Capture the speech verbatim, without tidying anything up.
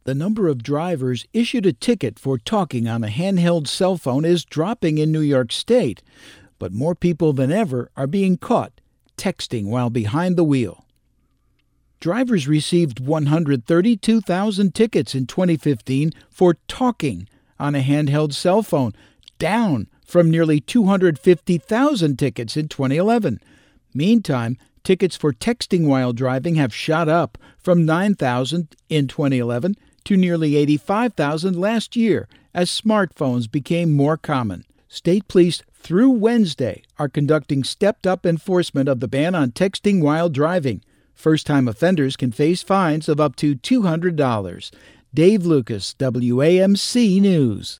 The number of drivers issued a ticket for talking on a handheld cell phone is dropping in New York State, but more people than ever are being caught texting while behind the wheel. Drivers received one hundred thirty-two thousand tickets in twenty fifteen for talking on a handheld cell phone, down from nearly two hundred fifty thousand tickets in twenty eleven. Meantime, tickets for texting while driving have shot up from nine thousand in twenty eleven to nearly eighty-five thousand last year as smartphones became more common. State police through Wednesday are conducting stepped-up enforcement of the ban on texting while driving. First-time offenders can face fines of up to two hundred dollars. Dave Lucas, W A M C News.